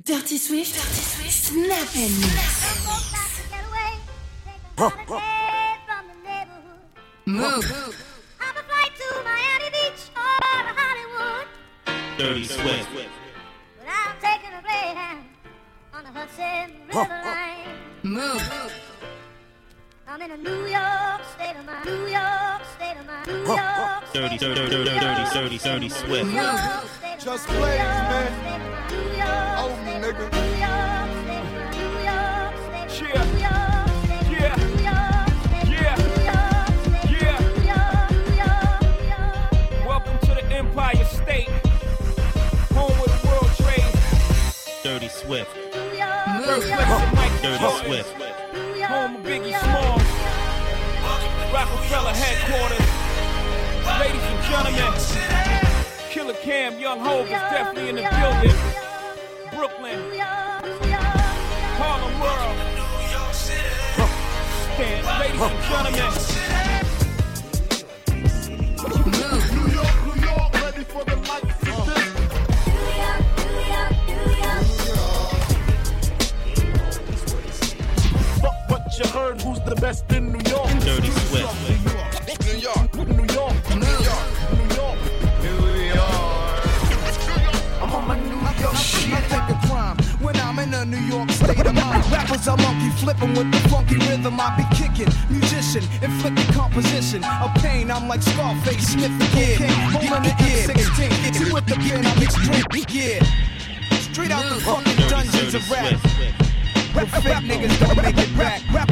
Dirty Swift, Snap and Move. I'm a flight to Miami Beach or to Hollywood. Dirty Swift. But I'm taking a Greyhound on the Hudson River line. Move. I'm in a New York state of mind. New York state of mind. New York Dirty Swift. Move. Just plays, man. Oh, nigga. Welcome to the Empire State, home of the World Trade. Dirty Swift. Dirty Swift. Home of Biggie Smalls, Rockefeller headquarters. Ladies and gentlemen, Killer Cam, Young Hov is definitely in the building. Brooklyn, Harlem World. Stand, ladies and gentlemen. New York, ready for the lights. Fuck what you heard, who's the best in New York? Dirty Swift. New York, New York, New York, New York, New York. I'm on my New York shit. I think a crime when I'm in a New York state of mind. Rappers are monkey flipping with the funky rhythm. I be kicking, musician, inflicting composition of pain. I'm like Scarface, sniffing cocaine, holding the M16. See with the pen, I'm extreme, yeah. Straight out the fucking dungeons of rap. Rap niggas don't make it back. Rap.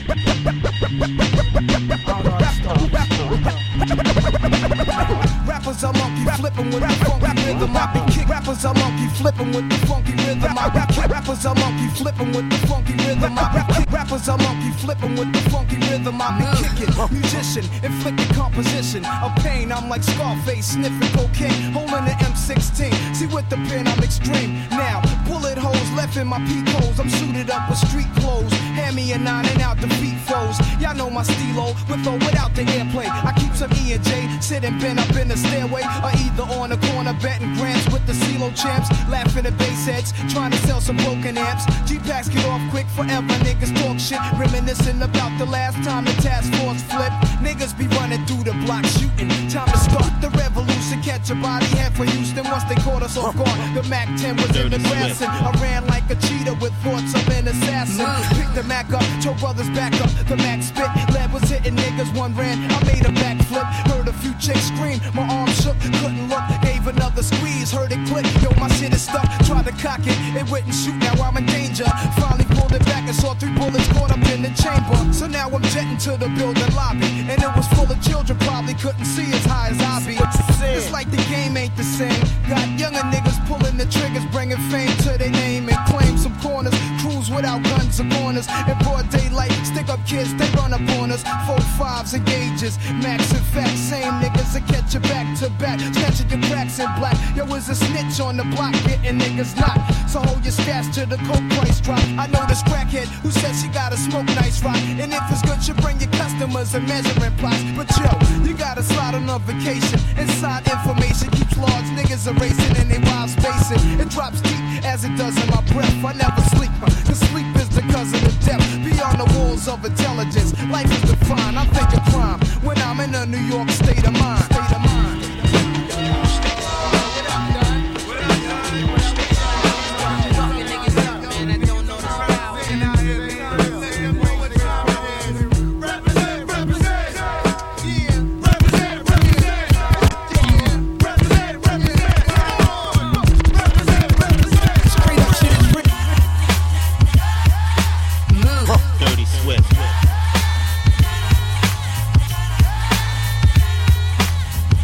Rappers are monkey flipping with the funky rhythm. I be kick. Rappers are monkey flipping with the funky rhythm. I rap kick. Rappers are monkey flipping with the funky rhythm. I rap kick. Rappers are monkey flipping with the funky rhythm. I be kicking, musician, inflicting composition of pain. I'm like Scarface, sniffing cocaine, holding the M16. See with the pen, I'm extreme. Now bullet holes left in my peak holes. I'm suited up with street clothes. Hand me a 9 and out defeat foes. Y'all know my stilo, with or without the airplay. I keep some E and J, sitting bent up in the stairway, or either on the corner betting grants with the CeeLo champs, laughing at bass heads, trying to sell some broken amps. G-Packs get off quick forever, niggas talk shit, reminiscing about the last time the task force flipped. Niggas be running through the block shooting. Time to start the revolution, catch a body head for Houston once they caught us off guard. The Mac 10 was in the grass and I ran like a cheetah with thoughts of an assassin. Picked the Mac up, told brothers back up. The Mac spit, lead was hitting niggas, one ran. I made a backflip, heard a few chicks scream. My arm shook, couldn't look, gave another squeeze, heard it click. Yo, my shit is stuck, tried to cock it, it wouldn't shoot, now I'm in danger. Finally pulled it back and saw 3 bullets caught up in the chamber. So now I'm jetting to the building lobby, and it was full of children, probably couldn't see as high as I be. It's like the game ain't the same. Got younger niggas pulling the triggers, bringing fame to their name and claim some corners. Cruise without guns or corners. In broad daylight, stick up kids, they run up on us. 4-5s and gauges, max and facts. Same niggas that catch you back to back, snatching your cracks in black. Yo, is a snitch on the block, getting niggas knocked. So hold your stash till the coke price drop. I know this crackhead who says she gotta smoke nice rock, and if it's good, you bring your customers and measuring plots. But yo, you gotta slide on a vacation. Inside information keeps large niggas erasing and they wild spacing. It drops deep as it does in my breath. I never sleep, cause sleep is the cousin of death. Beyond the walls of intelligence, life is defined. I think of crime when I'm in a New York state of mind. State of mind. Dirty Swift.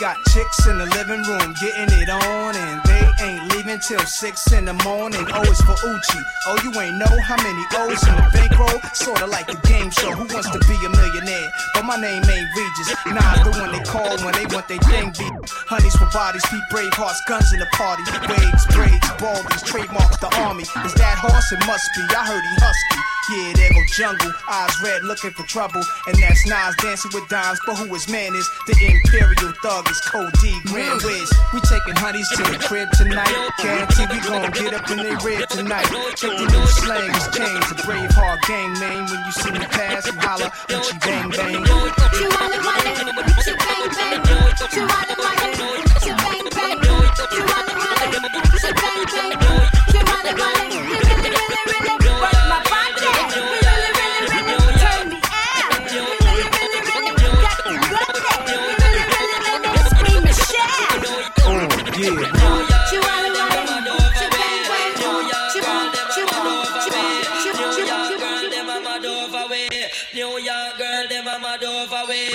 got chicks in the living room getting it on, and they ain't leaving till 6 in the morning. O is for Uchi. Oh, you ain't know how many O's in the bankroll? Sorta like the game show, Who Wants to Be a Millionaire? But my name ain't Regis. Nah, the one they call when they want they thing beat. Honeys for bodies, feet brave hearts, guns in the party. Waves, braids, baldies, trademarks the army. Is that horse? It must be. I heard he husky. Yeah, there go Jungle, eyes red looking for trouble. And that's Nas dancing with dimes, but who his man is? The Imperial Thug is Code D, Grand Wiz. We taking honeys to the crib tonight. Guarantee we gon' get up in they rib tonight. Take the new slang, it's James, a brave hard gang name. When you see me pass, you holler, Uchi bang bang. She wanna run it, she bang bang. She wanna run it, she bang bang. She wanna run it, she bang bang. She wanna run it, really, really, really work my body. Really, really, really turn me out. Really, really, really got the good thing. Really, really, really scream and shout. Yeah. She wanna run it, she bang bang. She wanna, she wanna, she wanna, she wanna, she wanna. Girl, them a mad over way. New York girl, them a mad over way.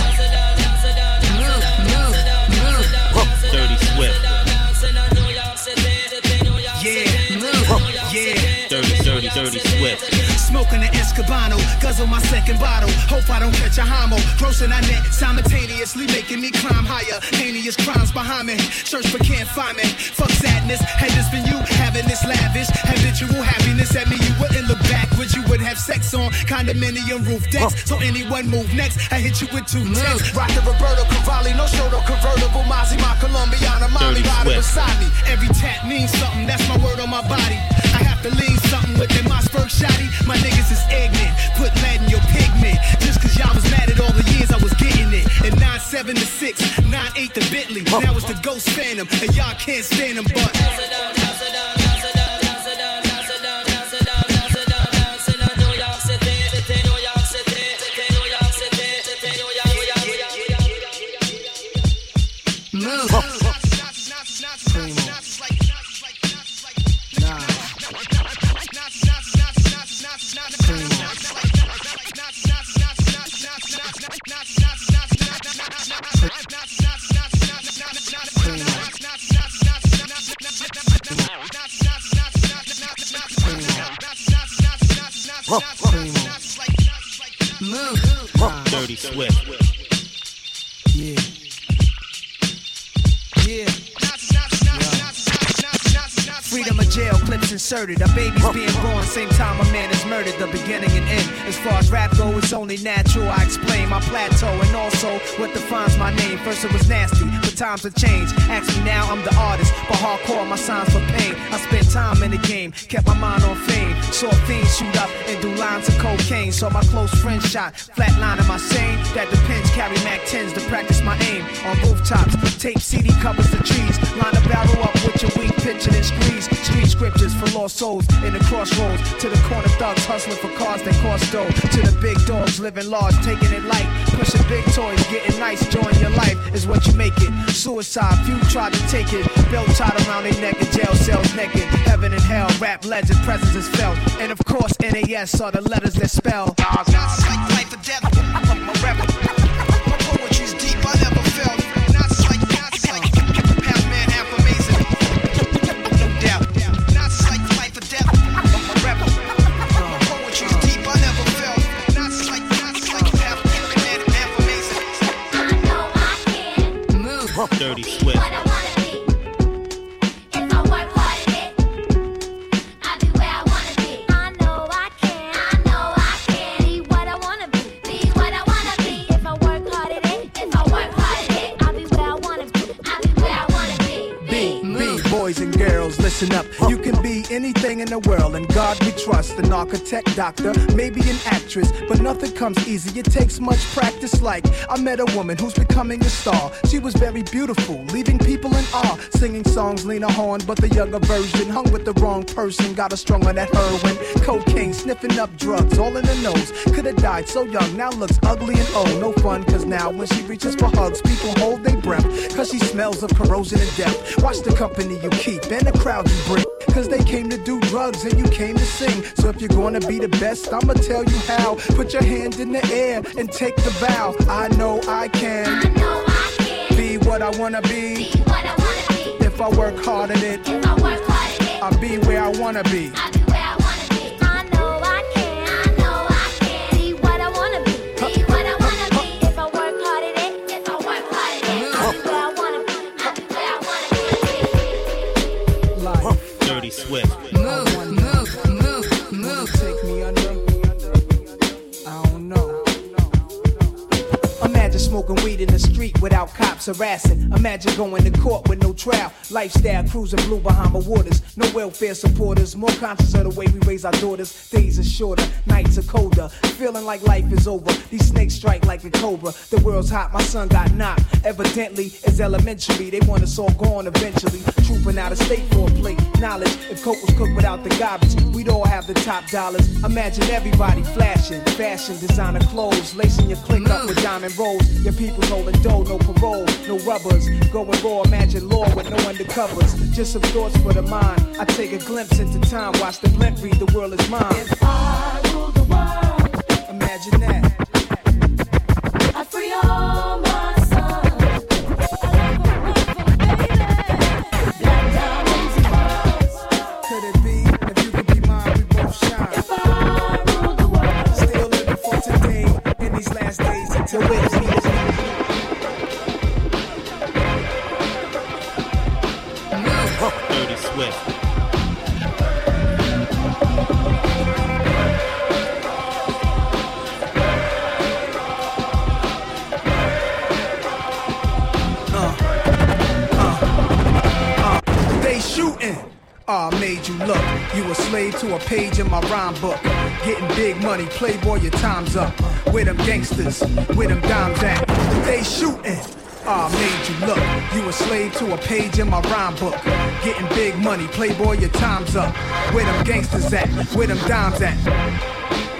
Dirty Swift. Dirty Swift. Smoking an Escobano, guzzle my second bottle. Hope I don't catch a homo. Grossing on net simultaneously, making me climb higher. Heinous crimes behind me. Search but can't find me. Fuck sadness. Had this been you having this lavish habitual happiness at me, you wouldn't look backwards. You would have sex on condominium roof decks. So anyone move next, I hit you with 2 texts. Rock the Roberto Cavalli, no show, no convertible. Mozzie, my Colombiana, mommy riding beside me. Every tap means something. That's my word on my body. I have to lean something within my spurt shotty. My niggas is ignorant, put lead in your pigment. Just cause y'all was mad at all the years I was getting it. And 9-7 to 6, 9-8 to Bentley. Now it's the Ghost Phantom, and y'all can't stand them, but Dirty Swift. yeah. Freedom of jail, clips inserted. A baby's being born, same time a man is murdered. The beginning and end. As far as rap go, it's only natural. I explain my plateau and also what defines my name. First it was nasty, but times have changed. Ask me now, I'm the artist, but hardcore my signs for pain. I spent time in the game, kept my mind on fame. Saw fiends shoot up and do lines of cocaine. Saw my close friend shot, flatlining my sane. That depends, carry Mac 10s to practice my aim. On rooftops, tape CD covers the trees. Line a barrel up with your weak picture and squeeze. Street scriptures for lost souls in the crossroads. To the corner thugs hustling for cars that cost dough. To the big dogs living large, taking it light. Pushing big toys, getting nice, enjoying your life is what you make it. Suicide, few tried to take it. Belt tied around their neck in jail cells naked. Heaven and hell, rap legend, presence is felt. And of course, NAS are the letters that spell. Not like life or death, I'm a rebel. My poetry's deep, I never felt. Not like half man, half amazing. No doubt. Not like life or death, I'm a rebel. My poetry's deep, I never felt. Not like half man, half amazing. I know I can. Move. Dirty Swift. What I wanna be. If I work hard at it, I'll be where I wanna be. I know I can. I know I can. Be what I wanna be. Be what I wanna be. If I work hard at it, if I work hard at it, I'll be where I wanna be. I'll be where I wanna be. Boys and girls, listen up. You can be anything in the world, and God we trust. An architect, doctor, maybe an actress, but nothing comes easy. It takes much practice. Like I met a woman who's becoming a star. She was very beautiful, leaving people in awe. Singing songs, Lena Horne, but the younger version. Hung with the wrong person, got her strung on that heroin, cocaine, sniffing up drugs, all in the nose. Could've died so young, now looks ugly and old. No fun, cause now when she reaches for hugs, people hold their breath, cause she smells of corrosion and death. Watch the company you keep and the crowd you bring, cause they came to do drugs and you came to sing. So if you're gonna be the best, I'ma tell you how. Put your hand in the air and take the vow. I know I can. I know I can. Be what I wanna be. Be what I wanna be. If I work hard at it, If I work hard at it, I'll be where I wanna be. I'll be where I wanna be. I know I can. I know I can. Be what I wanna be. Be what I wanna be. If I work hard at it, if I work hard at it, I'll be where I wanna be. I'll be where I wanna be. Like, Dirty Swift. Move, move, move, move. take me under. I don't know. Imagine smoking weed in the street without cops harassing. Imagine going to court with no trial. Lifestyle cruising blue Bahama waters. No welfare supporters. More conscious of the way we raise our daughters. Days are shorter, nights are colder. Feeling like life is over. These snakes strike like a cobra. The world's hot, my son got knocked. Evidently, it's elementary. They want us all gone eventually. Trooping out of state for a plate. Knowledge, if coke was cooked without the garbage, we'd all have the top dollars. Imagine everybody flashing. Fashion, designer clothes. Lacing your click up with diamond rolls. Your people's holding dough, no parole, no rubbers. Going raw, imagine law with no undercovers. Just some thoughts for the mind. I take a glimpse into time, watch the blimp read, the world is mine. If I rule the world, imagine that. I free all my sons. I love them, baby. Black diamonds and pearls. Could it be, if you could be mine, we both shine. If I rule the world, Still living for today, in these last days until we're Dirty Swift. They shooting. Made you look. You a slave to a page in my rhyme book. Getting big money, playboy, your time's up. Where them gangsters, where them dimes at? They shooting. Made you look. You a slave to a page in my rhyme book. Getting big money, playboy, your time's up. Where them gangsters at? Where them dimes at?